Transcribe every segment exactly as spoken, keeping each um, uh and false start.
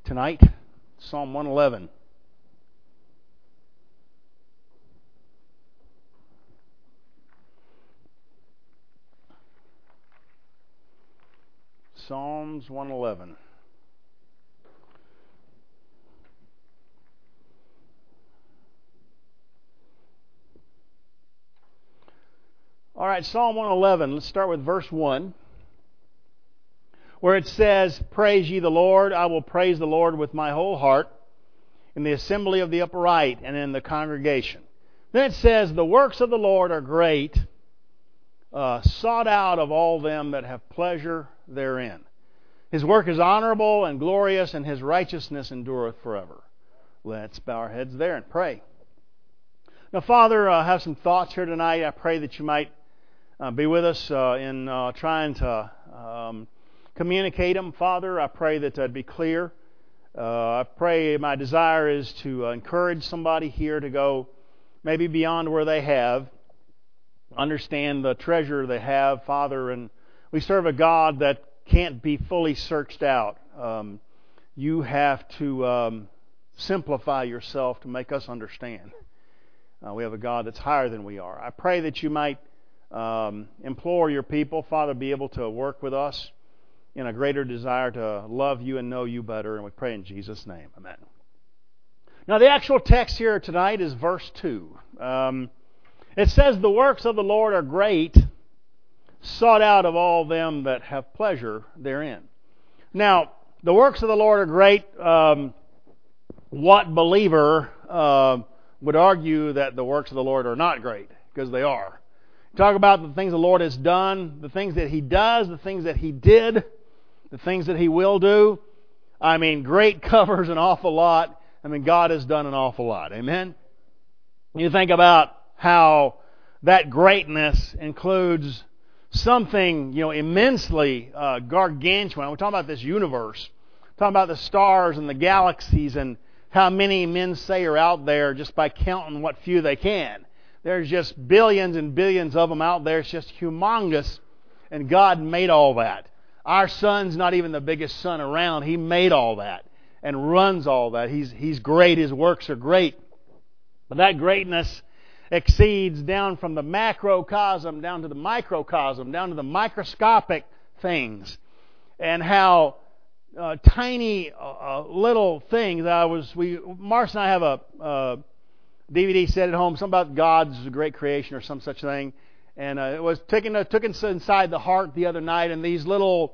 tonight, Psalm one eleven. Psalms one eleven. All right, Psalm one eleven. Let's start with verse one, where it says, "Praise ye the Lord. I will praise the Lord with my whole heart in the assembly of the upright and in the congregation." Then it says, "The works of the Lord are great, uh, sought out of all them that have pleasure therein. His work is honorable and glorious, and His righteousness endureth forever." Let's bow our heads there and pray. Now, Father, I uh, have some thoughts here tonight. I pray that you might uh, be with us uh, in uh, trying to um, communicate them. Father, I pray that that'd be clear. Uh, I pray my desire is to uh, encourage somebody here to go maybe beyond where they have, understand the treasure they have, Father, and we serve a God that can't be fully searched out. Um, you have to um, simplify yourself to make us understand. Uh, we have a God that's higher than we are. I pray that you might um, implore your people, Father, be able to work with us in a greater desire to love you and know you better, and we pray in Jesus' name. Amen. Now, the actual text here tonight is verse two. Um, it says, "The works of the Lord are great, sought out of all them that have pleasure therein." Now, the works of the Lord are great. Um, what believer uh, would argue that the works of the Lord are not great? Because they are. Talk about the things the Lord has done, the things that He does, the things that He did, the things that He will do. I mean, great covers an awful lot. I mean, God has done an awful lot. Amen? You think about how that greatness includes something, you know, immensely uh, gargantuan. We're talking about this universe. We're talking about the stars and the galaxies and how many men say are out there just by counting what few they can. There's just billions and billions of them out there. It's just humongous. And God made all that. Our sun's not even the biggest sun around. He made all that and runs all that. He's, he's great. His works are great. But that greatness exceeds down from the macrocosm down to the microcosm, down to the microscopic things. And how uh, tiny uh, little things. I was, we, Marcia and I have a uh, D V D set at home, something about God's great creation or some such thing. And uh, it was taken, uh, took inside the heart the other night, and these little,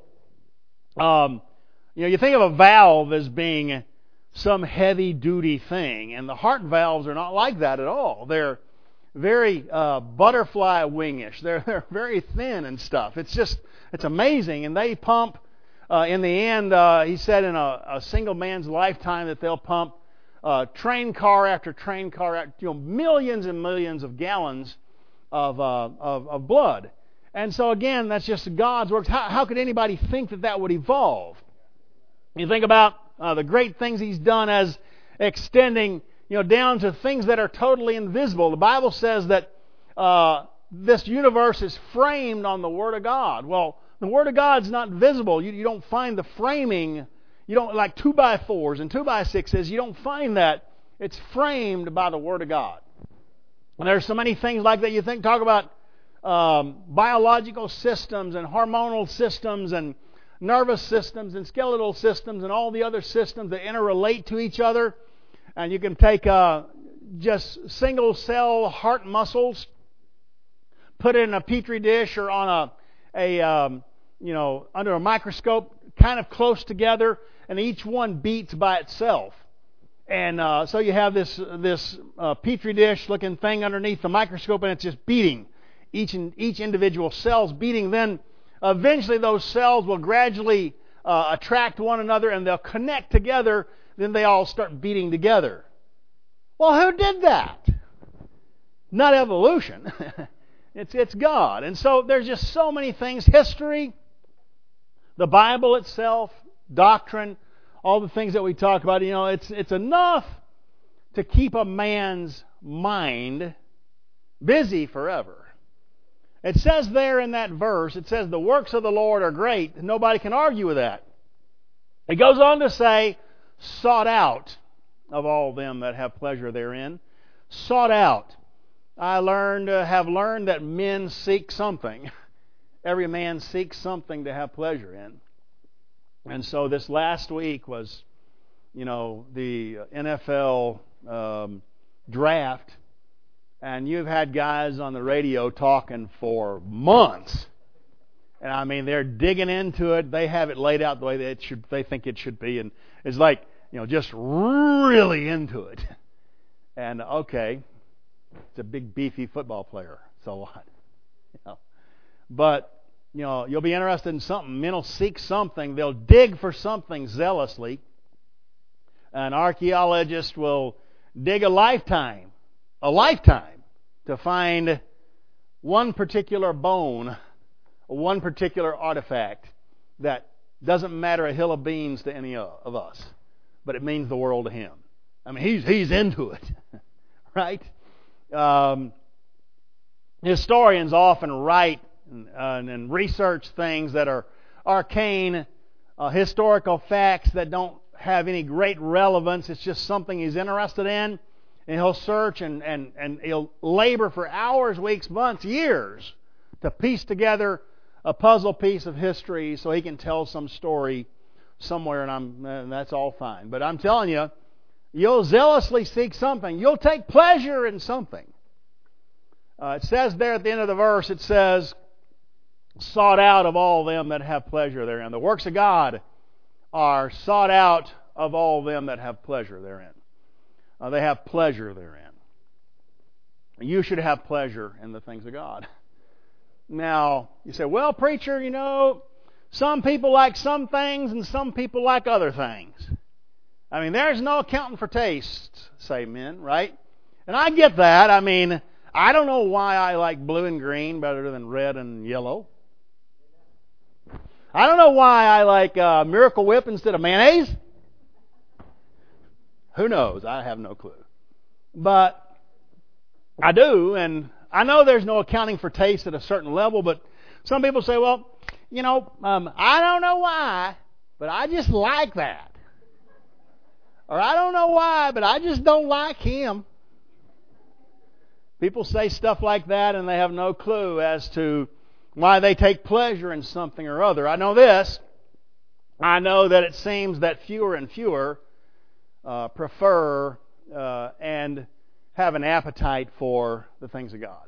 um, you know, you think of a valve as being some heavy-duty thing, and the heart valves are not like that at all. They're very uh, butterfly wingish. They're they're very thin and stuff. It's just it's amazing, and they pump. Uh, in the end, uh, he said, in a, a single man's lifetime, that they'll pump uh, train car after train car, after, you know, millions and millions of gallons of, uh, of of blood. And so again, that's just God's works. How, how could anybody think that that would evolve? You think about uh, the great things He's done as extending, you know, down to things that are totally invisible. The Bible says that uh, this universe is framed on the Word of God. Well, the Word of God's not visible. You, you don't find the framing. You don't, like two by fours and two by sixes. You don't find that. It's framed by the Word of God. And there's so many things like that. You think, talk about um, biological systems and hormonal systems and nervous systems and skeletal systems and all the other systems that interrelate to each other. And you can take uh, just single cell heart muscles, put it in a petri dish or on a, a um, you know, under a microscope, kind of close together, and each one beats by itself. And uh, so you have this this uh, petri dish looking thing underneath the microscope, and it's just beating. Each in, each individual cell's beating. Then eventually those cells will gradually uh, attract one another, and they'll connect together. Then they all start beating together. Well, who did that? Not evolution. it's it's God. And so there's just so many things. History, the Bible itself, doctrine, all the things that we talk about. You know, it's it's enough to keep a man's mind busy forever. It says there in that verse, it says the works of the Lord are great. Nobody can argue with that. It goes on to say, sought out of all them that have pleasure therein. Sought out. I learned, uh, have learned that men seek something. Every man seeks something to have pleasure in. And so this last week was, you know, the N F L um, draft, and you've had guys on the radio talking for months. And I mean, they're digging into it. They have it laid out the way that it should, they think it should be, and it's like, you know, just really into it. And okay, it's a big beefy football player, so what? You know. But, you know, you'll be interested in something. Men will seek something. They'll dig for something zealously. An archaeologist will dig a lifetime, a lifetime, to find one particular bone, one particular artifact that doesn't matter a hill of beans to any of us, but it means the world to him. I mean, he's he's into it, right? Um, historians often write and, uh, and research things that are arcane, uh, historical facts that don't have any great relevance. It's just something he's interested in, and he'll search and, and, and he'll labor for hours, weeks, months, years to piece together a puzzle piece of history so he can tell some story somewhere, and I'm and that's all fine. But I'm telling you, you'll zealously seek something. You'll take pleasure in something. Uh, it says there at the end of the verse, it says, sought out of all them that have pleasure therein. The works of God are sought out of all them that have pleasure therein. Uh, they have pleasure therein. You should have pleasure in the things of God. Now, you say, well, preacher, you know, some people like some things and some people like other things. I mean, there's no accounting for taste, say men, right? And I get that. I mean, I don't know why I like blue and green better than red and yellow. I don't know why I like uh, Miracle Whip instead of mayonnaise. Who knows? I have no clue. But I do, and I know there's no accounting for taste at a certain level, but some people say, well, you know, um, I don't know why, but I just like that. Or I don't know why, but I just don't like him. People say stuff like that, and they have no clue as to why they take pleasure in something or other. I know this. I know that it seems that fewer and fewer uh, prefer uh, and have an appetite for the things of God.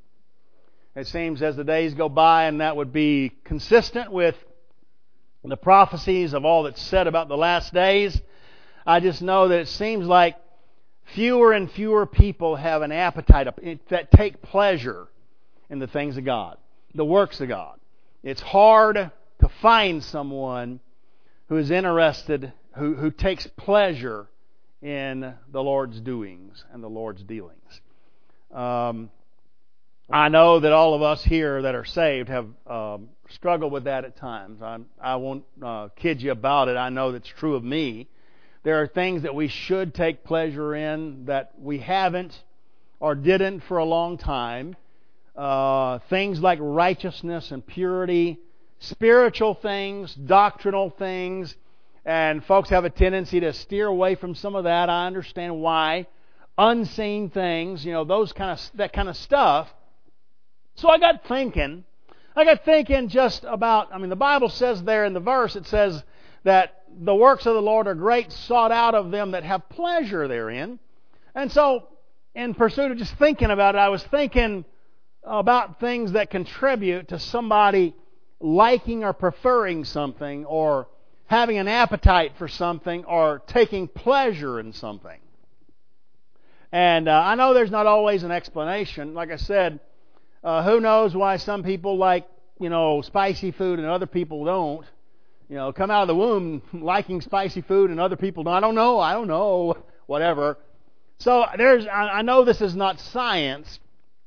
It seems as the days go by, and that would be consistent with the prophecies of all that's said about the last days, I just know that it seems like fewer and fewer people have an appetite that take pleasure in the things of God, the works of God. It's hard to find someone who is interested, who, who takes pleasure in the Lord's doings and the Lord's dealings. Um, I know that all of us here that are saved have um, struggled with that at times. I, I won't uh, kid you about it. I know that's true of me. There are things that we should take pleasure in that we haven't or didn't for a long time. Uh, things like righteousness and purity, spiritual things, doctrinal things, and folks have a tendency to steer away from some of that. I understand why. Unseen things, you know, those kind of that kind of stuff. So I got thinking. I got thinking just about. I mean, the Bible says there in the verse, it says that the works of the Lord are great, sought out of them that have pleasure therein. And so, in pursuit of just thinking about it, I was thinking about things that contribute to somebody liking or preferring something, or having an appetite for something, or taking pleasure in something. And uh, I know there's not always an explanation. Like I said, uh, who knows why some people like, you know, spicy food and other people don't. You know, come out of the womb liking spicy food and other people don't. I don't know. I don't know. Whatever. So there's. I know this is not science,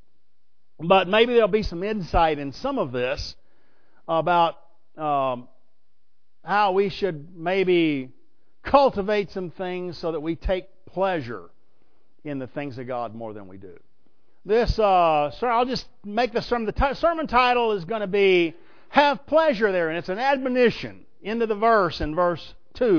but maybe there'll be some insight in some of this about um, how we should maybe cultivate some things so that we take pleasure in the things of God more than we do. This, uh, sir, I'll just make the sermon. The t- sermon title is going to be "Have Pleasure There," and it's an admonition into the verse in verse two.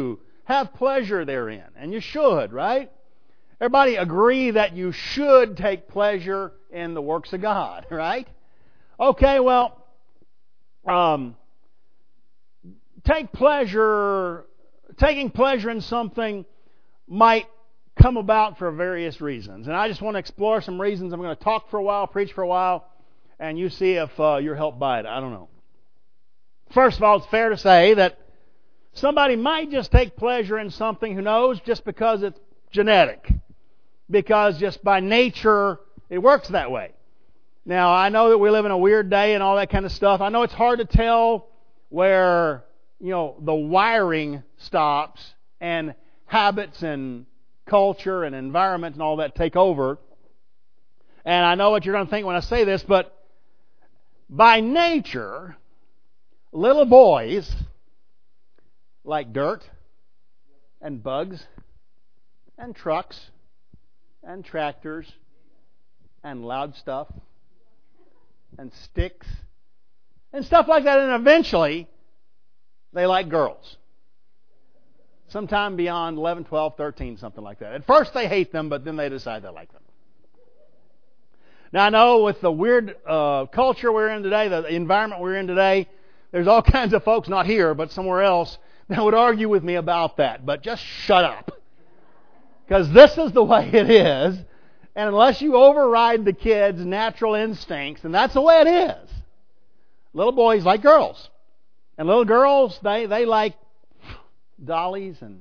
have pleasure therein. And you should, right? Everybody agree that you should take pleasure in the works of God, right? Okay, well, um, take pleasure, taking pleasure in something might come about for various reasons. And I just want to explore some reasons. I'm going to talk for a while, preach for a while, and you see if uh, you're helped by it. I don't know. First of all, it's fair to say that somebody might just take pleasure in something, who knows, just because it's genetic. Because just by nature, it works that way. Now, I know that we live in a weird day and all that kind of stuff. I know it's hard to tell where, you know, the wiring stops and habits and culture and environment and all that take over. And I know what you're going to think when I say this, but by nature, little boys like dirt and bugs and trucks and tractors and loud stuff and sticks and stuff like that. And eventually, they like girls. Sometime beyond eleven, twelve, thirteen, something like that. At first they hate them, but then they decide they like them. Now I know with the weird uh, culture we're in today, the environment we're in today, there's all kinds of folks, not here, but somewhere else, that would argue with me about that. But just shut up. Because this is the way it is. And unless you override the kids' natural instincts, and that's the way it is. Little boys like girls. And little girls, they, they like dollies and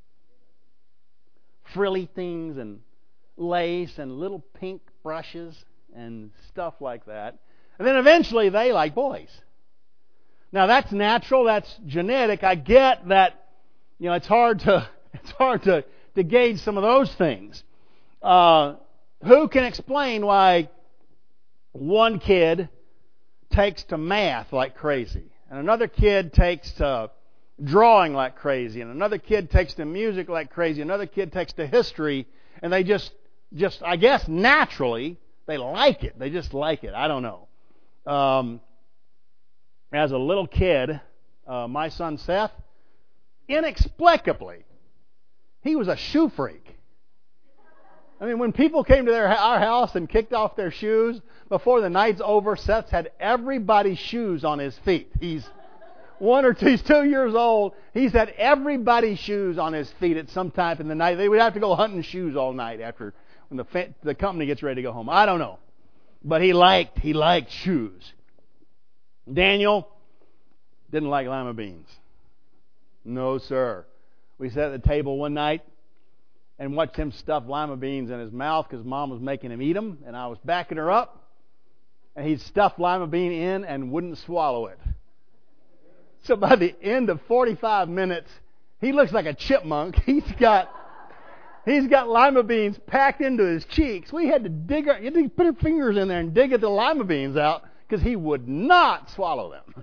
frilly things and lace and little pink brushes and stuff like that. And then eventually they like boys. Now that's natural, that's genetic. I get that, you know, it's hard to it's hard to, to gauge some of those things. Uh, who can explain why one kid takes to math like crazy, and another kid takes to drawing like crazy, and another kid takes to music like crazy, another kid takes to history, and they just, just I guess naturally, they like it. They just like it. I don't know. Um, as a little kid, uh, my son Seth, inexplicably, he was a shoe freak. I mean, when people came to their our house and kicked off their shoes, before the night's over, Seth's had everybody's shoes on his feet. He's one or two, he's two years old. He's had everybody's shoes on his feet at some time in the night. They would have to go hunting shoes all night after when the fa- the company gets ready to go home. I don't know, but he liked he liked shoes. Daniel didn't like lima beans. No, sir. We sat at the table one night and watched him stuff lima beans in his mouth because Mom was making him eat them, and I was backing her up, and he'd stuff lima bean in and wouldn't swallow it. So by the end of forty-five minutes, he looks like a chipmunk. He's got he's got lima beans packed into his cheeks. We had to dig our, you had to put our fingers in there and dig the lima beans out because he would not swallow them.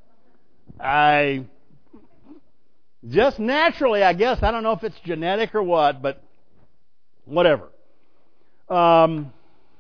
I just naturally, I guess, I don't know if it's genetic or what, but whatever. Um,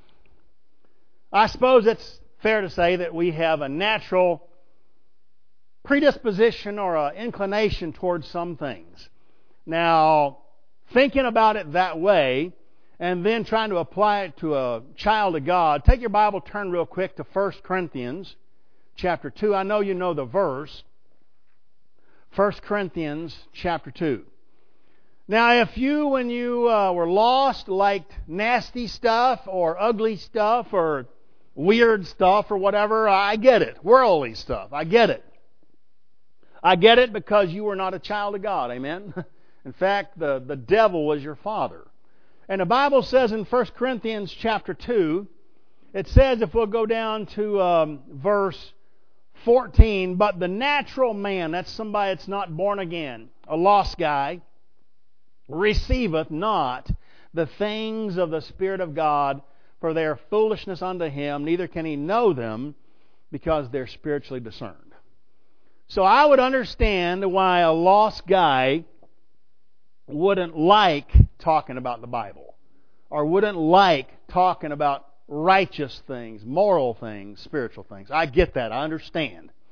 I suppose it's fair to say that we have a natural predisposition or an inclination towards some things. Now, thinking about it that way and then trying to apply it to a child of God, take your Bible, turn real quick to First Corinthians chapter two. I know you know the verse. First Corinthians chapter two. Now, if you, when you uh, were lost, liked nasty stuff or ugly stuff or weird stuff or whatever, I get it. Worldly stuff. I get it. I get it because you were not a child of God. Amen? In fact, the, the devil was your father. And the Bible says in First Corinthians chapter two, it says, if we'll go down to um, verse fourteen, but the natural man, that's somebody that's not born again, a lost guy, receiveth not the things of the Spirit of God, for they are foolishness unto him, neither can he know them, because they're spiritually discerned. So I would understand why a lost guy wouldn't like talking about the Bible, or wouldn't like talking about righteous things, moral things, spiritual things. I get that. I understand.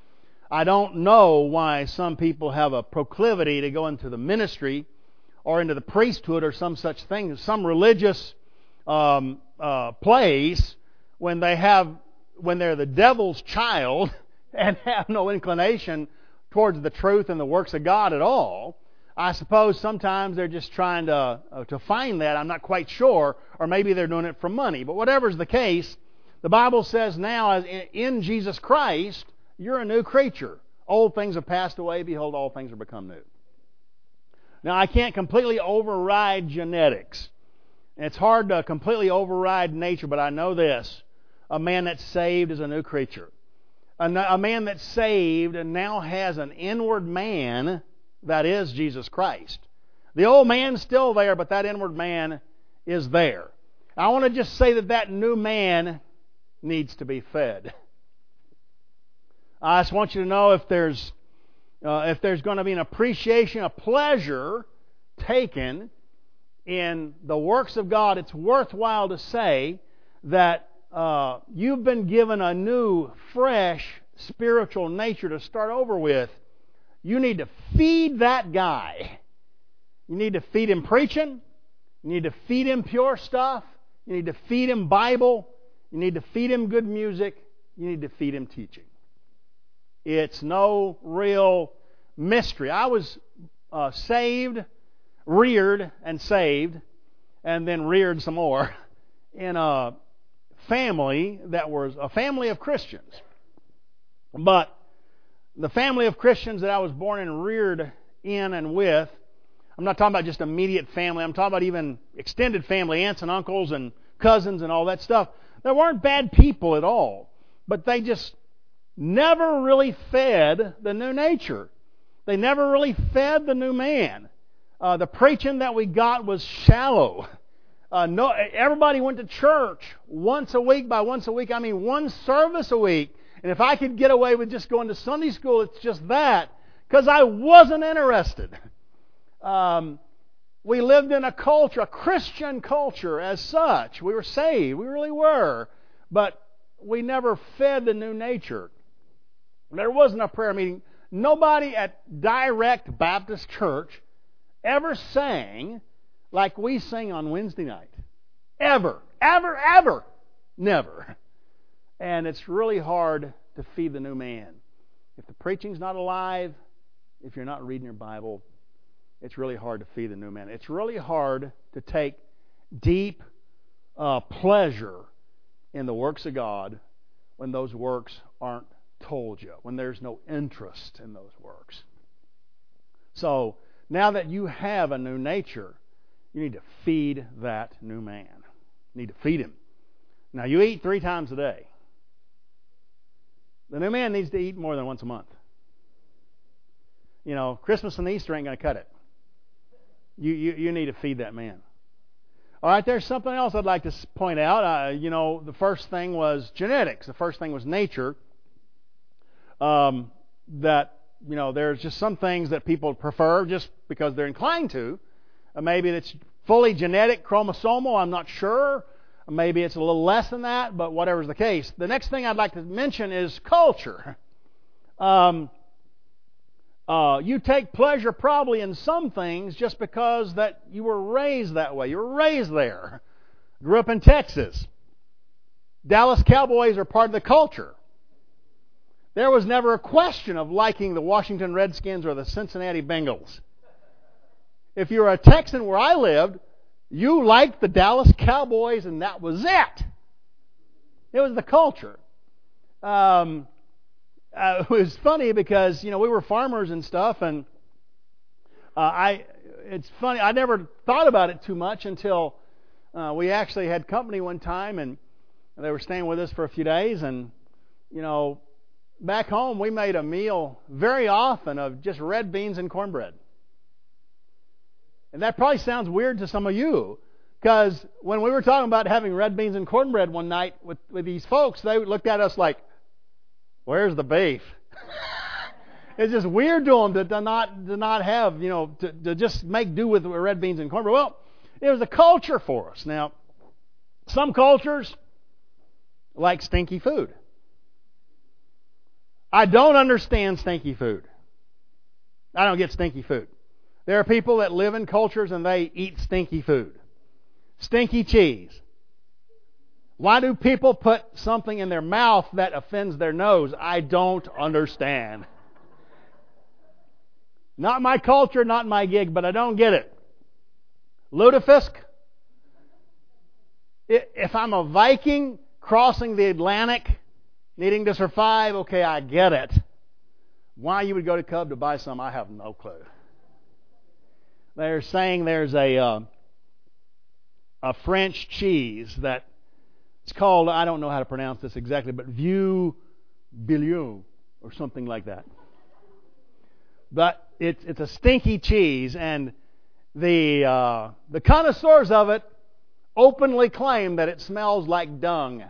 I don't know why some people have a proclivity to go into the ministry or into the priesthood or some such thing, some religious um, uh, place when they have, when they're the devil's child and have no inclination towards the truth and the works of God at all. I suppose sometimes they're just trying to uh, to find that. I'm not quite sure, or maybe they're doing it for money. But whatever's the case, the Bible says now, as in Jesus Christ, you're a new creature. Old things have passed away. Behold, all things are become new. Now, I can't completely override genetics. It's hard to completely override nature, but I know this. A man that's saved is a new creature. A, a man that's saved and now has an inward man that is Jesus Christ. The old man's still there, but that inward man is there. I want to just say that that new man needs to be fed. I just want you to know if there's uh, if there's going to be an appreciation, a pleasure taken in the works of God, it's worthwhile to say that uh, you've been given a new, fresh spiritual nature to start over with. You need to feed that guy. You need to feed him preaching. You need to feed him pure stuff. You need to feed him Bible. You need to feed him good music. You need to feed him teaching. It's no real mystery. I was uh, saved, reared and saved, and then reared some more in a family that was a family of Christians. But the family of Christians that I was born and reared in and with, I'm not talking about just immediate family, I'm talking about even extended family, aunts and uncles and cousins and all that stuff. They weren't bad people at all, but they just never really fed the new nature. They never really fed the new man. Uh, the preaching that we got was shallow. Uh, no, everybody went to church once a week. By once a week, I mean one service a week. And if I could get away with just going to Sunday school, it's just that, because I wasn't interested. Um, we lived in a culture, a Christian culture as such. We were saved. We really were. But we never fed the new nature. There wasn't a prayer meeting. Nobody at Direct Baptist Church ever sang like we sing on Wednesday night. Ever. Ever, ever. Never. And it's really hard to feed the new man. If the preaching's not alive, if you're not reading your Bible, it's really hard to feed the new man. It's really hard to take deep uh, pleasure in the works of God when those works aren't told you, when there's no interest in those works. So, now that you have a new nature, you need to feed that new man. You need to feed him. Now, you eat three times a day. The new man needs to eat more than once a month. You know, Christmas and Easter ain't going to cut it. You, you you need to feed that man. All right, there's something else I'd like to point out. Uh, you know, the first thing was genetics. The first thing was nature. Um, that, you know, there's just some things that people prefer just because they're inclined to. Uh, maybe it's fully genetic, chromosomal, I'm not sure. Maybe it's a little less than that, but whatever's the case. The next thing I'd like to mention is culture. Um, uh, you take pleasure probably in some things just because that you were raised that way. You were raised there. Grew up in Texas. Dallas Cowboys are part of the culture. There was never a question of liking the Washington Redskins or the Cincinnati Bengals. If you were a Texan where I lived, you liked the Dallas Cowboys, and that was it. It was the culture. Um, uh, it was funny because, you know, we were farmers and stuff, and uh, I. It's funny. I never thought about it too much until uh, we actually had company one time, and they were staying with us for a few days, and, you know, back home we made a meal very often of just red beans and cornbread. And that probably sounds weird to some of you, because when we were talking about having red beans and cornbread one night with, with these folks, they looked at us like, where's the beef? It's just weird to them to, to not to not have, you know, to, to just make do with red beans and cornbread. Well, it was a culture for us. Now, some cultures like stinky food. I don't understand stinky food. I don't get stinky food. There are people that live in cultures and they eat stinky food. Stinky cheese. Why do people put something in their mouth that offends their nose? I don't understand. Not my culture, not my gig, but I don't get it. Lutefisk. If I'm a Viking crossing the Atlantic, needing to survive, okay, I get it. Why you would go to Cub to buy some, I have no clue. They're saying there's a uh, a French cheese that it's called, I don't know how to pronounce this exactly, but Vieux Billion or something like that. But it's it's a stinky cheese, and the uh, the connoisseurs of it openly claim that it smells like dung.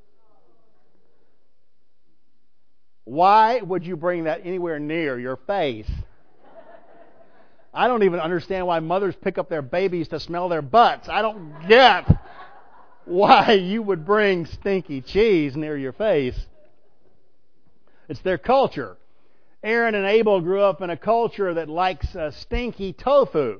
Why would you bring that anywhere near your face? I don't even understand why mothers pick up their babies to smell their butts. I don't get why you would bring stinky cheese near your face. It's their culture. Aaron and Abel grew up in a culture that likes uh, stinky tofu.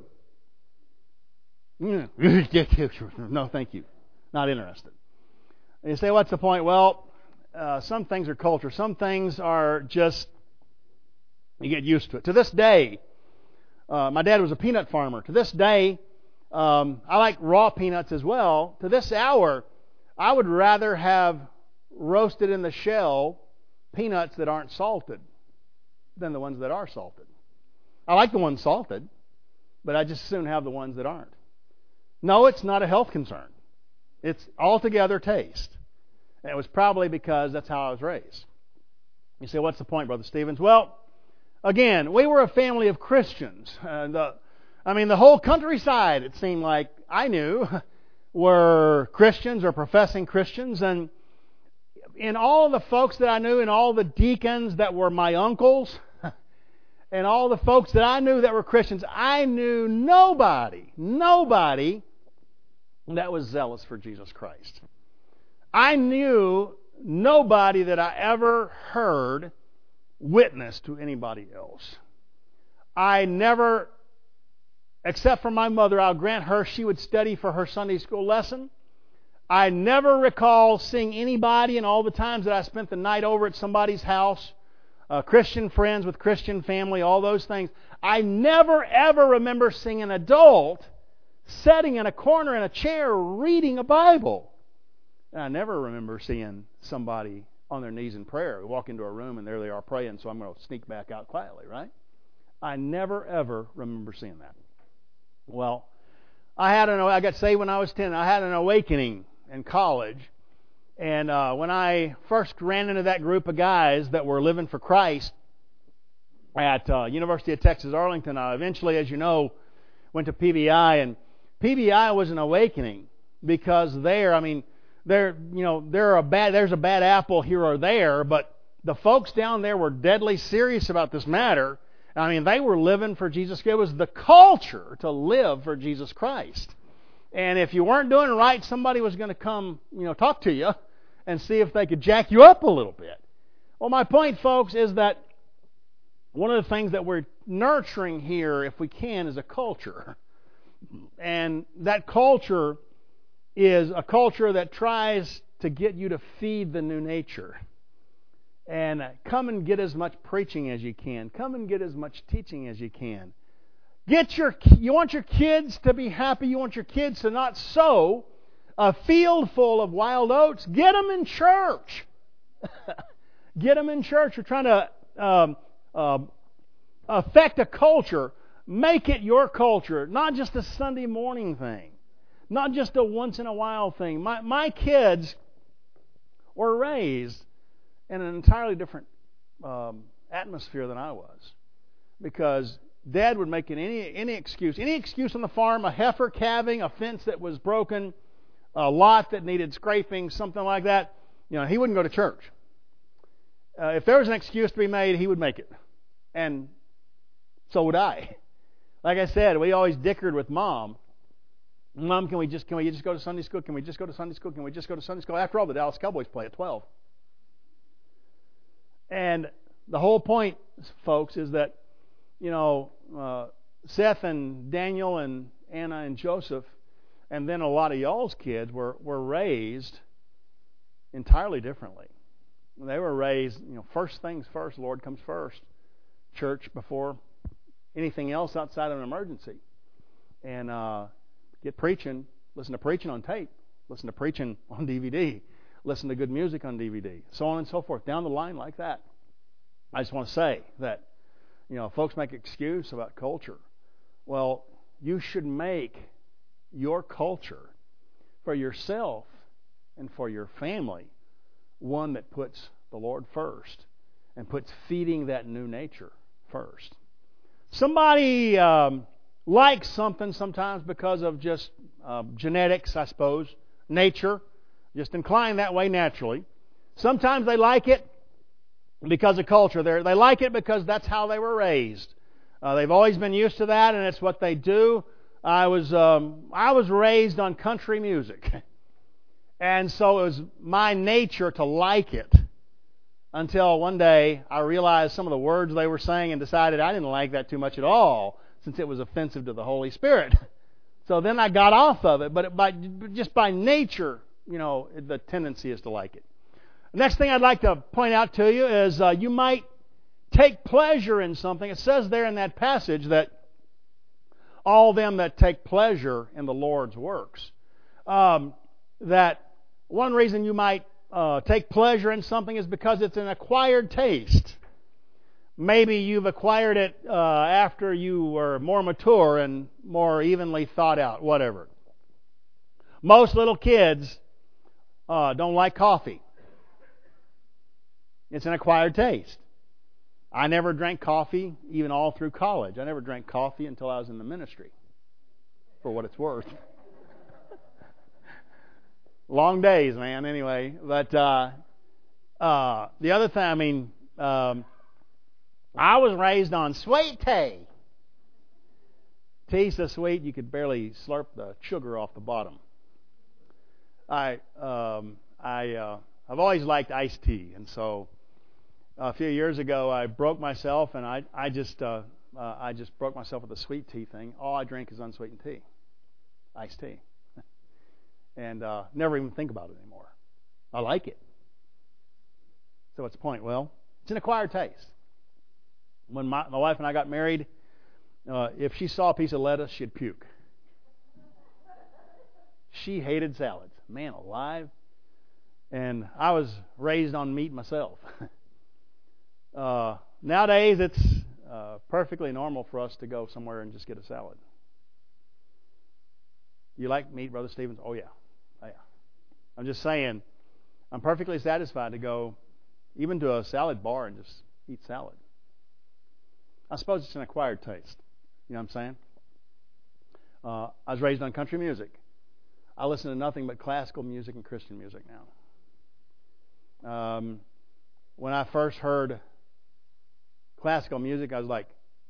No, thank you. Not interested. And you say, what's the point? Well, uh, some things are culture. Some things are just, you get used to it. To this day, uh, my dad was a peanut farmer. To this day, um, I like raw peanuts as well. To this hour, I would rather have roasted in the shell peanuts that aren't salted than the ones that are salted. I like the ones salted, but I just soon have the ones that aren't. No, it's not a health concern. It's altogether taste. And it was probably because that's how I was raised. You say, what's the point, Brother Stevens? Well, again, we were a family of Christians. Uh, the, I mean, the whole countryside, it seemed like I knew, were Christians or professing Christians. And in all the folks that I knew, and all the deacons that were my uncles, and all the folks that I knew that were Christians, I knew nobody, nobody that was zealous for Jesus Christ. I knew nobody that I ever heard witness to anybody else. I never, except for my mother, I'll grant her she would study for her Sunday school lesson. I never recall seeing anybody in all the times that I spent the night over at somebody's house, uh, Christian friends with Christian family, all those things. I never ever remember seeing an adult sitting in a corner in a chair reading a Bible. And I never remember seeing somebody on their knees in prayer. We walk into a room and there they are praying, so I'm going to sneak back out quietly, right? I never ever remember seeing that. Well, I had an I got saved when I was ten. I had an awakening in college. And uh, when I first ran into that group of guys that were living for Christ at uh, University of Texas Arlington, I eventually, as you know, went to P B I. And P B I was an awakening because there, I mean, there, you know, there are a bad, there's a bad apple here or there, but the folks down there were deadly serious about this matter. I mean, they were living for Jesus. It was the culture to live for Jesus Christ. And if you weren't doing right, somebody was going to come, you know, talk to you and see if they could jack you up a little bit. Well, my point, folks, is that one of the things that we're nurturing here, if we can, is a culture. And that culture is a culture that tries to get you to feed the new nature. And come and get as much preaching as you can. Come and get as much teaching as you can. Get your, you want your kids to be happy. You want your kids to not sow a field full of wild oats. Get them in church. Get them in church. You're trying to um, uh, affect a culture. Make it your culture. Not just a Sunday morning thing. Not just a once in a while thing. My, my kids were raised in an entirely different um, atmosphere than I was. Because Dad would make any any excuse. Any excuse on the farm, a heifer calving, a fence that was broken, a lot that needed scraping, something like that. You know, he wouldn't go to church. Uh, if there was an excuse to be made, he would make it. And so would I. Like I said, we always dickered with Mom. Mom, can we just can we just go to Sunday school? Can we just go to Sunday school? Can we just go to Sunday school? After all, the Dallas Cowboys play at twelve. And the whole point, folks, is that, you know, uh, Seth and Daniel and Anna and Joseph, and then a lot of y'all's kids were, were raised entirely differently. They were raised, you know, first things first, Lord comes first. Church before anything else outside of an emergency. And uh, get preaching, listen to preaching on tape, listen to preaching on D V D, listen to good music on D V D, so on and so forth, down the line like that. I just want to say that, you know, folks make excuse about culture. Well, you should make your culture for yourself and for your family one that puts the Lord first and puts feeding that new nature first. Somebody um, likes something sometimes because of just uh, genetics, I suppose, nature, just inclined that way naturally. Sometimes they like it because of culture. They're, they like it because that's how they were raised. Uh, they've always been used to that, and it's what they do. I was um, I was raised on country music, and so it was my nature to like it. Until one day I realized some of the words they were saying and decided I didn't like that too much at all, since it was offensive to the Holy Spirit. So then I got off of it, but by, just by nature, you know, the tendency is to like it. The next thing I'd like to point out to you is uh, you might take pleasure in something. It says there in that passage that all them that take pleasure in the Lord's works. Um, that one reason you might uh, take pleasure in something is because it's an acquired taste. Maybe you've acquired it uh, after you were more mature and more evenly thought out, whatever. Most little kids uh, don't like coffee. It's an acquired taste. I never drank coffee even all through college. I never drank coffee until I was in the ministry, for what it's worth. Long days, man, anyway. But uh, uh, the other thing, I mean, um, I was raised on sweet tea. Tea so sweet you could barely slurp the sugar off the bottom. I, um, I, uh, I've always liked iced tea, and so a few years ago I broke myself, and I, I just, uh, uh, I just broke myself with the sweet tea thing. All I drink is unsweetened tea, iced tea, and uh, never even think about it anymore. I like it. So what's the point? Well, it's an acquired taste. When my, my wife and I got married, uh, if she saw a piece of lettuce, she'd puke. She hated salads. Man alive. And I was raised on meat myself. uh, nowadays, it's uh, perfectly normal for us to go somewhere and just get a salad. You like meat, Brother Stevens? Oh, yeah. Oh, yeah. I'm just saying, I'm perfectly satisfied to go even to a salad bar and just eat salad. I suppose it's an acquired taste. You know what I'm saying? Uh, I was raised on country music. I listen to nothing but classical music and Christian music now. Um, when I first heard classical music, I was like,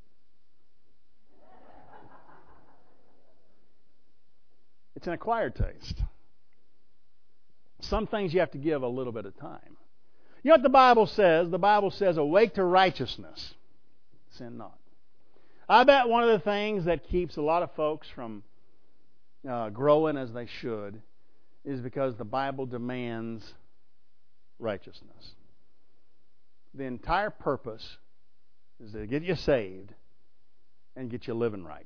it's an acquired taste. Some things you have to give a little bit of time. You know what the Bible says? The Bible says, awake to righteousness, sin not. I bet one of the things that keeps a lot of folks from uh, growing as they should is because the Bible demands righteousness. The entire purpose is to get you saved and get you living right.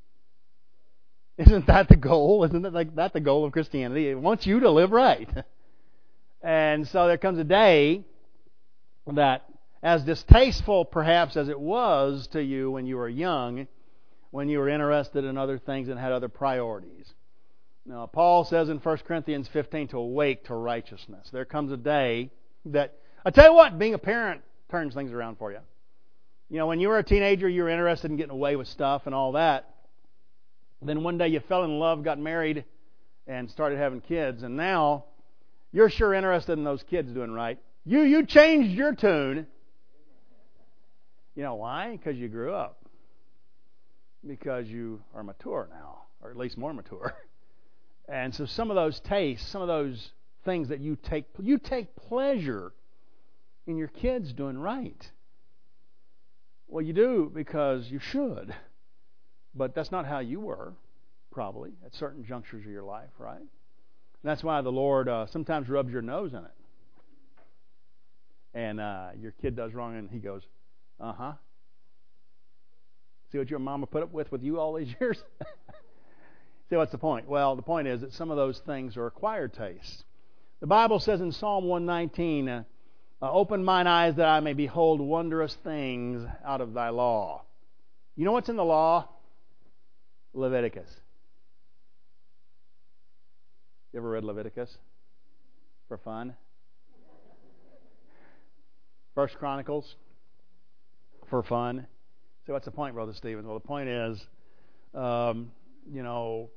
Isn't that the goal? Isn't that like that the goal of Christianity? It wants you to live right. And so there comes a day that, as distasteful perhaps as it was to you when you were young, when you were interested in other things and had other priorities. Now, Paul says in First Corinthians fifteen to awake to righteousness. There comes a day that, I tell you what, being a parent turns things around for you. You know, when you were a teenager, you were interested in getting away with stuff and all that. Then one day you fell in love, got married, and started having kids. And now you're sure interested in those kids doing right. You you changed your tune. You know why? Because you grew up. Because you are mature now, or at least more mature. And so some of those tastes, some of those things that you take, you take pleasure in your kids doing right. Well, you do because you should. But that's not how you were, probably, at certain junctures of your life, right? And that's why the Lord uh, sometimes rubs your nose in it. And uh, your kid does wrong, and He goes, uh-huh. See what your mama put up with with you all these years? See, what's the point? Well, the point is that some of those things are acquired tastes. The Bible says in Psalm one nineteen, uh, open mine eyes that I may behold wondrous things out of thy law. You know what's in the law? Leviticus. You ever read Leviticus? For fun? First Chronicles? For fun? So what's the point, Brother Stephen? Well, the point is, um, you know,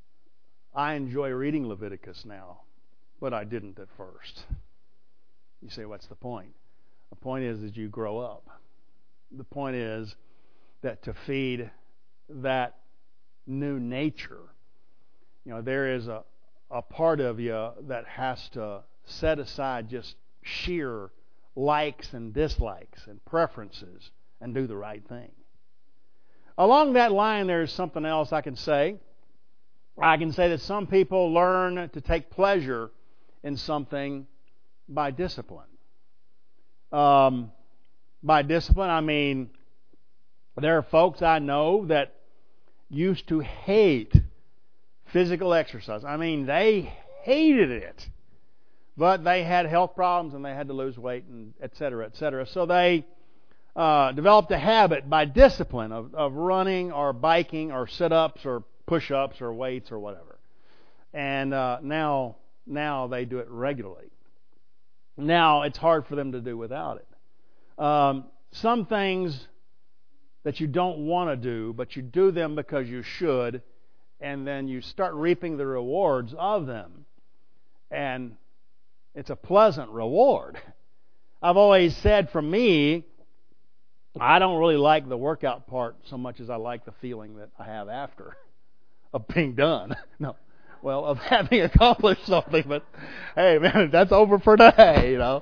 I enjoy reading Leviticus now, but I didn't at first. You say, what's the point? The point is that you grow up. The point is that to feed that new nature, you know, there is a, a part of you that has to set aside just sheer likes and dislikes and preferences and do the right thing. Along that line, there's something else I can say. I can say that some people learn to take pleasure in something by discipline. Um, by discipline, I mean there are folks I know that used to hate physical exercise. I mean, they hated it. But they had health problems and they had to lose weight, and et cetera, et cetera. So they uh, developed a habit by discipline of, of running or biking or sit-ups or push-ups or weights or whatever. And uh, now, now they do it regularly. Now it's hard for them to do without it. Um, some things that you don't want to do, but you do them because you should, and then you start reaping the rewards of them. And it's a pleasant reward. I've always said, for me, I don't really like the workout part so much as I like the feeling that I have after of being done. No, well, of having accomplished something. But hey, man, that's over for today, you know.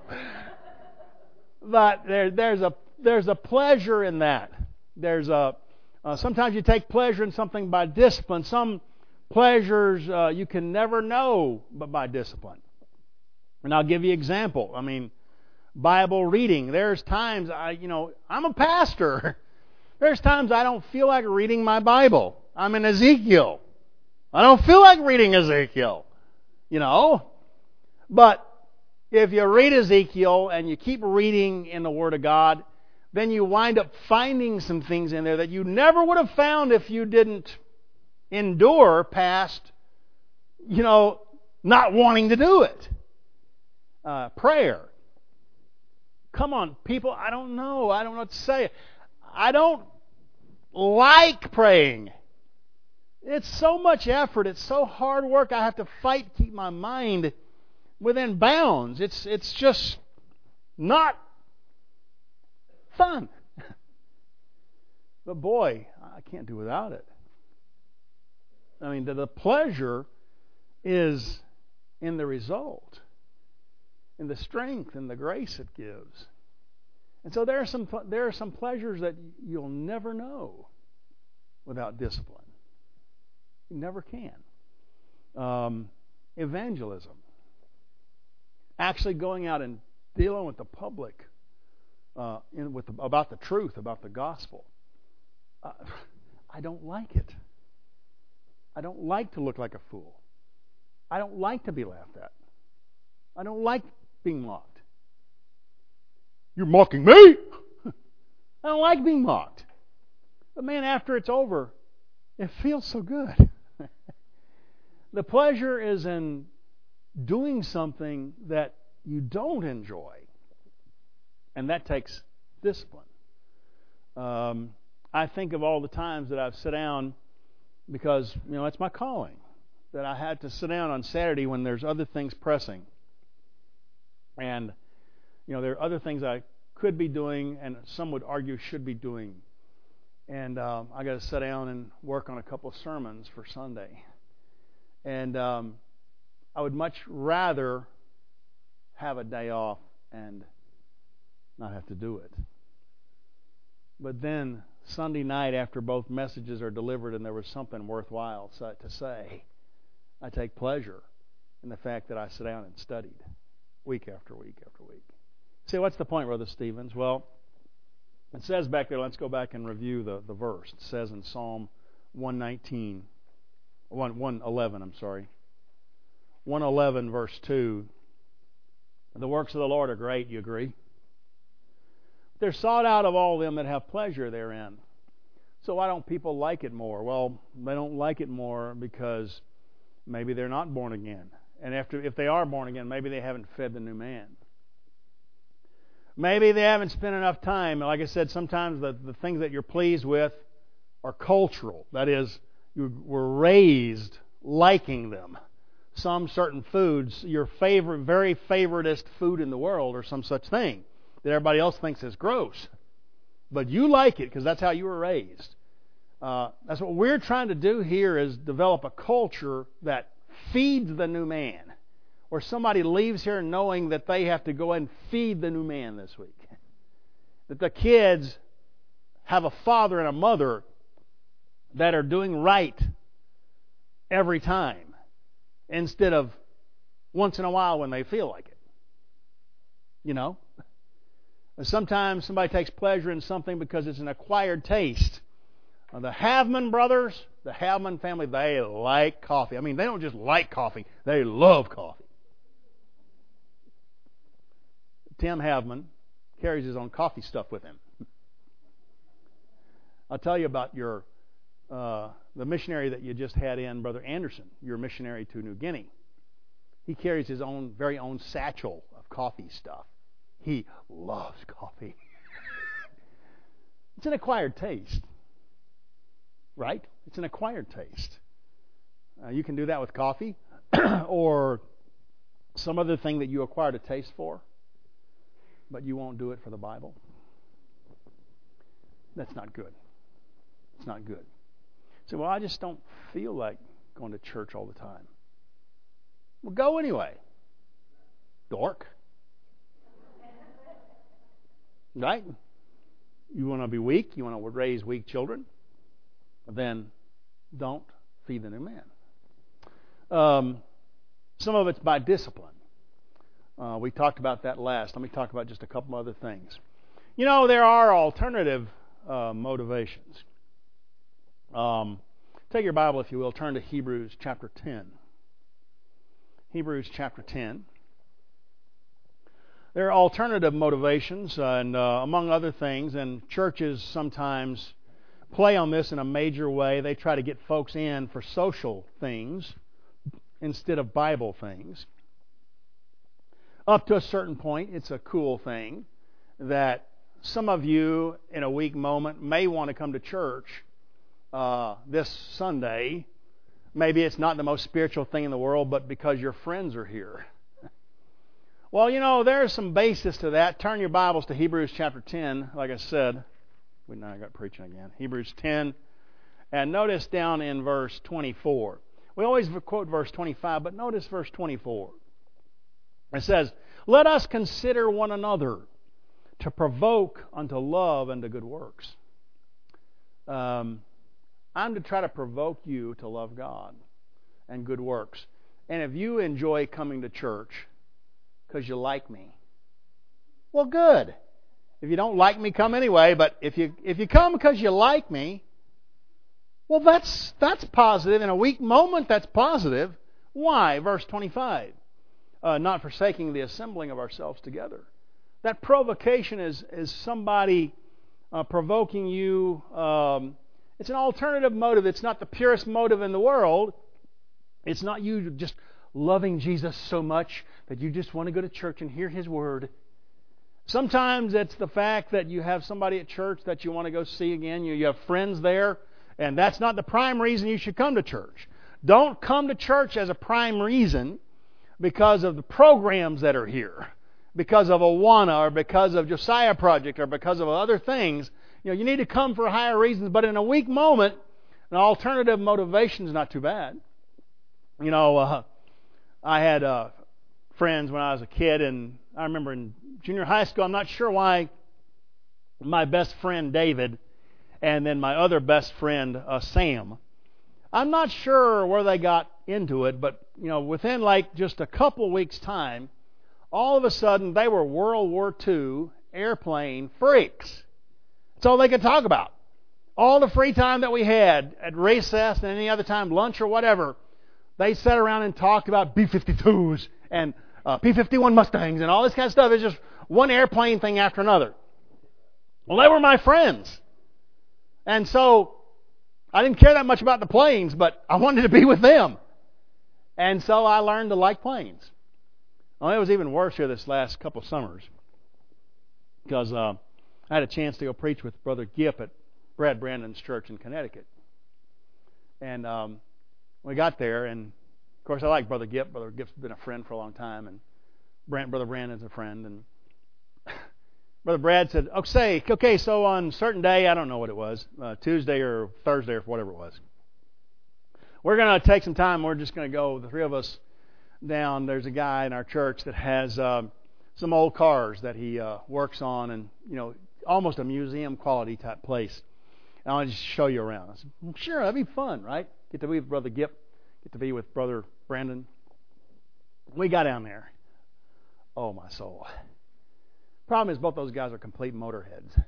But there, there's a there's a pleasure in that. There's a uh, sometimes you take pleasure in something by discipline. Some pleasures uh, you can never know but by discipline. And I'll give you an example. I mean, Bible reading. There's times I, you know, I'm a pastor. There's times I don't feel like reading my Bible. I'm in Ezekiel. I don't feel like reading Ezekiel. You know? But if you read Ezekiel and you keep reading in the Word of God, then you wind up finding some things in there that you never would have found if you didn't endure past, you know, not wanting to do it. Uh, prayer. Come on, people, I don't know. I don't know what to say. I don't like praying. It's so much effort. It's so hard work. I have to fight to keep my mind within bounds. It's it's just not fun. But boy, I can't do without it. I mean, the, the pleasure is in the result, in the strength and the grace it gives. And so there are some there are some pleasures that you'll never know without discipline. You never can. Um, evangelism. Actually going out and dealing with the public uh, in, with the, about the truth, about the gospel. Uh, I don't like it. I don't like to look like a fool. I don't like to be laughed at. I don't like being mocked. You're mocking me? I don't like being mocked. But man, after it's over, it feels so good. The pleasure is in doing something that you don't enjoy. And that takes discipline. Um, I think of all the times that I've sat down because, you know, it's my calling. That I had to sit down on Saturday when there's other things pressing. And, you know, there are other things I could be doing and some would argue should be doing. And um, I got to sit down and work on a couple of sermons for Sunday. And um, I would much rather have a day off and not have to do it. But then Sunday night, after both messages are delivered and there was something worthwhile to say, I take pleasure in the fact that I sat down and studied week after week after week. See, what's the point, Brother Stevens? Well, it says back there, let's go back and review the, the verse. It says in Psalm one nineteen, one eleven, I'm sorry. one eleven, verse two. The works of the Lord are great, you agree? They're sought out of all them that have pleasure therein. So why don't people like it more? Well, they don't like it more because maybe they're not born again. And after, if they are born again, maybe they haven't fed the new man. Maybe they haven't spent enough time. Like I said, sometimes the, the things that you're pleased with are cultural. That is, you were raised liking them. Some certain foods, your favorite, very favoritist food in the world or some such thing that everybody else thinks is gross. But you like it because that's how you were raised. Uh, that's what we're trying to do here, is develop a culture that feeds the new man. Where somebody leaves here knowing that they have to go and feed the new man this week. That the kids have a father and a mother that are doing right every time, instead of once in a while when they feel like it. You know? Sometimes somebody takes pleasure in something because it's an acquired taste. Uh, the Haveman brothers, the Haveman family, they like coffee. I mean, they don't just like coffee, they love coffee. Tim Haveman carries his own coffee stuff with him. I'll tell you about your uh, the missionary that you just had in, Brother Anderson, your missionary to New Guinea. He carries his own very own satchel of coffee stuff. He loves coffee. It's an acquired taste, right? It's an acquired taste. Uh, you can do that with coffee or some other thing that you acquired a taste for, but you won't do it for the Bible. That's not good. It's not good. So, well, I just don't feel like going to church all the time. Well, go anyway. Dork. Right? You want to be weak? You want to raise weak children? Then don't feed the new man. Um, some of it's by discipline. Uh, we talked about that last. Let me talk about just a couple other things. You know, there are alternative uh, motivations. Um, take your Bible, if you will. Turn to Hebrews chapter ten. Hebrews chapter ten. There are alternative motivations, and uh, among other things, and churches sometimes play on this in a major way. They try to get folks in for social things instead of Bible things. Up to a certain point, it's a cool thing that some of you in a weak moment may want to come to church uh, this Sunday. Maybe it's not the most spiritual thing in the world, but because your friends are here. Well, you know, there's some basis to that. Turn your Bibles to Hebrews chapter ten, like I said. We now got preaching again. Hebrews ten. And notice down in verse twenty-four. We always quote verse twenty-five, but notice verse twenty-four. It says, "Let us consider one another to provoke unto love and to good works." Um, I'm to try to provoke you to love God and good works. And if you enjoy coming to church because you like me, well, good. If you don't like me, come anyway. But if you if you come because you like me, well, that's that's positive. In a weak moment, that's positive. Why? Verse twenty-five. Uh, not forsaking the assembling of ourselves together. That provocation is is somebody uh, provoking you. Um, it's an alternative motive. It's not the purest motive in the world. It's not you just loving Jesus so much that you just want to go to church and hear His Word. Sometimes it's the fact that you have somebody at church that you want to go see again. You, you have friends there, and that's not the prime reason you should come to church. Don't come to church as a prime reason because of the programs that are here, because of Awana, or because of Josiah Project, or because of other things. You know, you need to come for higher reasons, but in a weak moment, an alternative motivation is not too bad. You know, uh, I had uh, friends when I was a kid, and I remember in junior high school, I'm not sure why my best friend David, and then my other best friend uh, Sam. I'm not sure where they got into it, but you know, within like just a couple of weeks' time, all of a sudden they were World War Two airplane freaks. That's all they could talk about. All the free time that we had at recess and any other time, lunch or whatever, they sat around and talked about B fifty-twos and uh, P fifty-one Mustangs and all this kind of stuff. It's just one airplane thing after another. Well, they were my friends. And so I didn't care that much about the planes, but I wanted to be with them. And so I learned to like planes. Well, it was even worse here this last couple of summers because uh, I had a chance to go preach with Brother Gipp at Brad Brandon's church in Connecticut. And um, we got there, and of course I like Brother Gipp. Brother Gipp's been a friend for a long time, and Brand, Brother Brandon's a friend. And Brother Brad said, okay, okay, so on a certain day, I don't know what it was, uh, Tuesday or Thursday or whatever it was, we're going to take some time. We're just going to go, the three of us, down. There's a guy in our church that has um, some old cars that he uh, works on, and, you know, almost a museum quality type place. And I'll just show you around. I said, well, sure, that'd be fun, right? Get to be with Brother Gipp, get to be with Brother Brandon. We got down there. Oh, my soul. Problem is, both those guys are complete motorheads.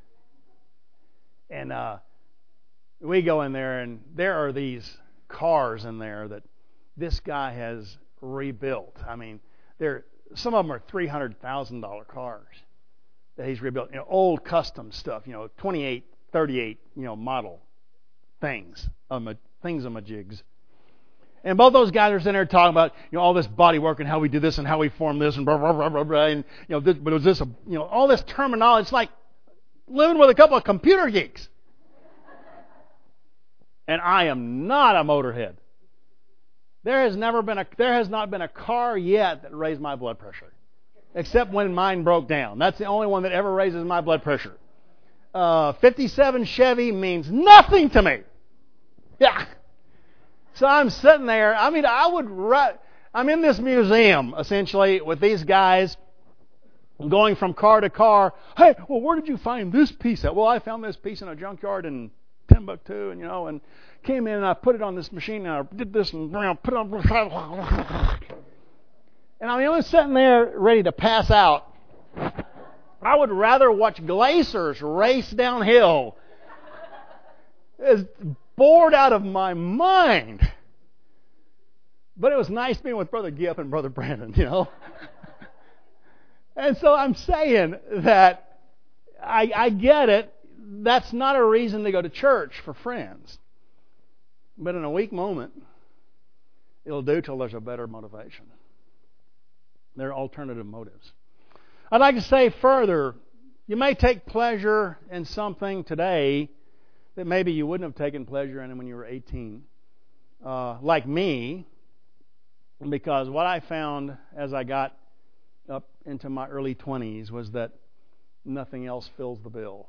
And uh, we go in there, and there are these cars in there that this guy has rebuilt. I mean, they're, some of them are three hundred thousand dollars cars that he's rebuilt. You know, old custom stuff, you know, twenty-eight, thirty-eight, you know, model things, um, things of my jigs. And both those guys are sitting there talking about, you know, all this body work and how we do this and how we form this and blah, blah, blah, blah, blah. And, you know, this, but was this, a, you know, all this terminology. It's like living with a couple of computer geeks. And I am not a motorhead. There has never been a, there has not been a car yet that raised my blood pressure. Except when mine broke down. That's the only one that ever raises my blood pressure. Uh, fifty-seven Chevy means nothing to me. Yeah. So I'm sitting there. I mean, I would. I'm in this museum essentially with these guys, going from car to car. Hey, well, where did you find this piece at? Well, I found this piece in a junkyard in Timbuktu, and you know, and came in and I put it on this machine and I did this and you know, put it on. And I mean, I was sitting there ready to pass out. I would rather watch glaciers race downhill. It's bored out of my mind. But it was nice being with Brother Gipp and Brother Brandon, you know. And so I'm saying that I, I get it. That's not a reason to go to church for friends. But in a weak moment, it'll do till there's a better motivation. There are alternative motives. I'd like to say further, you may take pleasure in something today that maybe you wouldn't have taken pleasure in when you were eighteen. Uh, like me, because what I found as I got up into my early twenties was that nothing else fills the bill.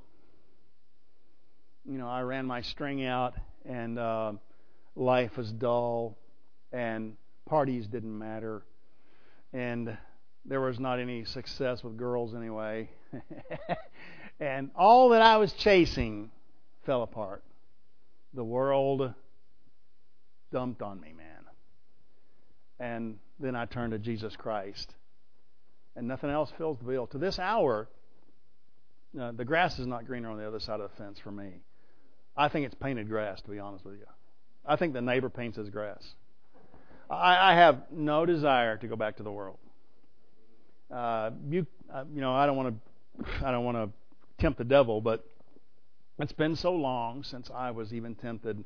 You know, I ran my string out, and uh, life was dull, and parties didn't matter, and there was not any success with girls anyway. And all that I was chasing fell apart. The world dumped on me, man. And then I turned to Jesus Christ. And nothing else fills the bill. To this hour, uh, the grass is not greener on the other side of the fence for me. I think it's painted grass, to be honest with you. I think the neighbor paints his grass. I, I have no desire to go back to the world. Uh, you, uh, you know, I don't want to, I don't want to tempt the devil, but it's been so long since I was even tempted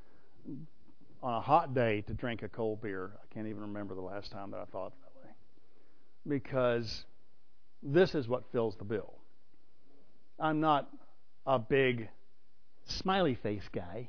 on a hot day to drink a cold beer. I can't even remember the last time that I thought that way. Because this is what fills the bill. I'm not a big smiley face guy,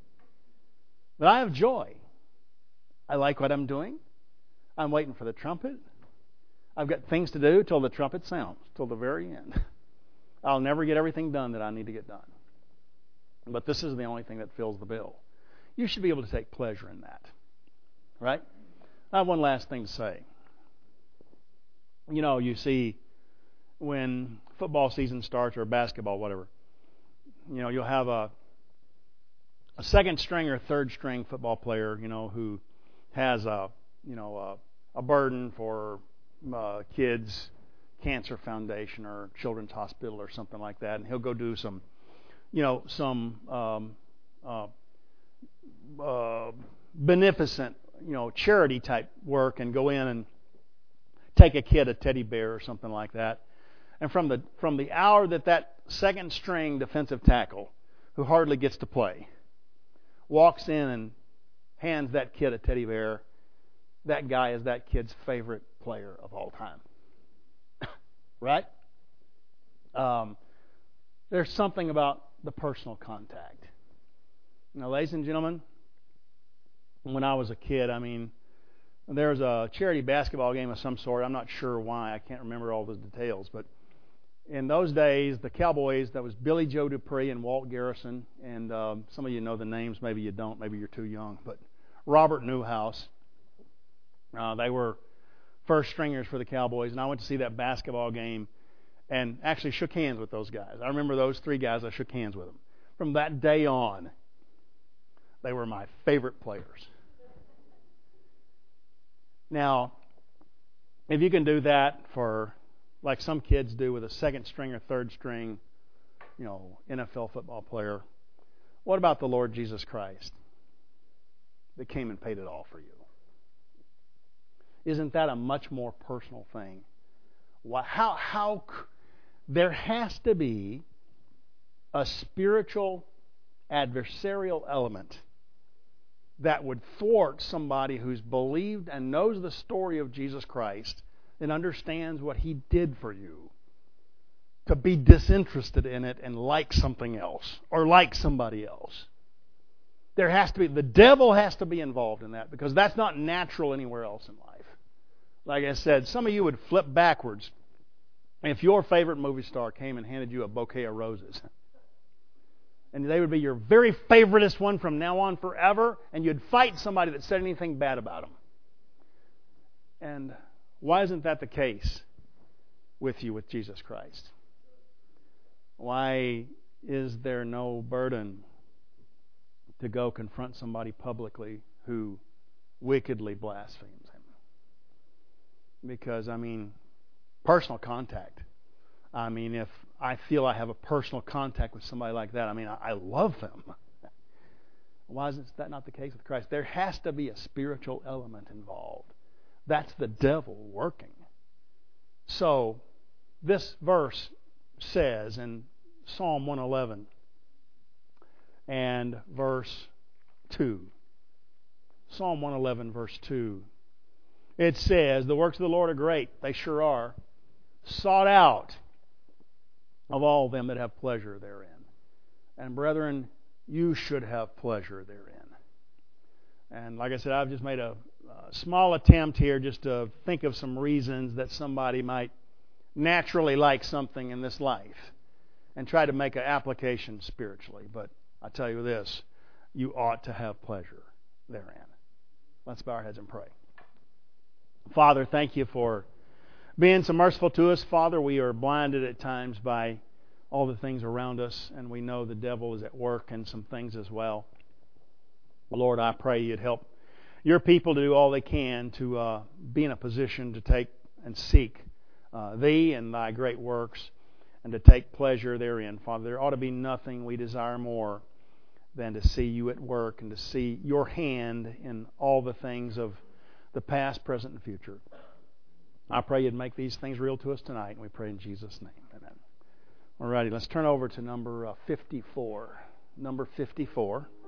but I have joy. I like what I'm doing. I'm waiting for the trumpet. I've got things to do till the trumpet sounds, till the very end. I'll never get everything done that I need to get done. But this is the only thing that fills the bill. You should be able to take pleasure in that. Right? I have one last thing to say. You know, you see, when football season starts or basketball, whatever, you know, you'll have a a second string or third string football player, you know, who has a, you know, a, a burden for uh, kids, Cancer Foundation or Children's Hospital or something like that, and he'll go do some, you know, some um, uh, uh, beneficent, you know, charity type work, and go in and take a kid a teddy bear or something like that. And from the from the hour that that second string defensive tackle, who hardly gets to play, walks in and hands that kid a teddy bear, that guy is that kid's favorite player of all time. Right? Um, there's something about the personal contact. Now, ladies and gentlemen, when I was a kid, I mean, there was a charity basketball game of some sort. I'm not sure why. I can't remember all the details. But in those days, the Cowboys, that was Billy Joe Dupree and Walt Garrison, and um, some of you know the names, maybe you don't, maybe you're too young, but Robert Newhouse, uh, they were first stringers for the Cowboys, and I went to see that basketball game and actually shook hands with those guys. I remember those three guys, I shook hands with them. From that day on, they were my favorite players. Now, if you can do that for, like some kids do with a second string or third string, you know, N F L football player, what about the Lord Jesus Christ that came and paid it all for you? Isn't that a much more personal thing? Why, how, how, there has to be a spiritual adversarial element that would thwart somebody who's believed and knows the story of Jesus Christ and understands what He did for you, to be disinterested in it and like something else or like somebody else. There has to be, the devil has to be involved in that, because that's not natural anywhere else in life. Like I said, some of you would flip backwards if your favorite movie star came and handed you a bouquet of roses. And they would be your very favoriteest one from now on forever, and you'd fight somebody that said anything bad about them. And why isn't that the case with you with Jesus Christ? Why is there no burden to go confront somebody publicly who wickedly blasphemes Him? Because, I mean, personal contact. I mean, if I feel I have a personal contact with somebody like that, I mean, I, I love them. Why is that not the case with Christ? There has to be a spiritual element involved. That's the devil working. So, this verse says in Psalm one eleven and verse two, Psalm one eleven verse two, it says, "The works of the Lord are great, they sure are, sought out of all them that have pleasure therein. And brethren, you should have pleasure therein." And like I said, I've just made a, a small attempt here just to think of some reasons that somebody might naturally like something in this life and try to make an application spiritually. But I tell you this, you ought to have pleasure therein. Let's bow our heads and pray. Father, thank you for being so merciful to us. Father, we are blinded at times by all the things around us, and we know the devil is at work in some things as well. Lord, I pray you'd help your people to do all they can to uh, be in a position to take and seek uh, Thee and Thy great works, and to take pleasure therein. Father, there ought to be nothing we desire more than to see you at work and to see your hand in all the things of the past, present, and future. I pray you'd make these things real to us tonight, and we pray in Jesus' name. Amen. All righty, let's turn over to number uh, fifty-four. Number fifty-four.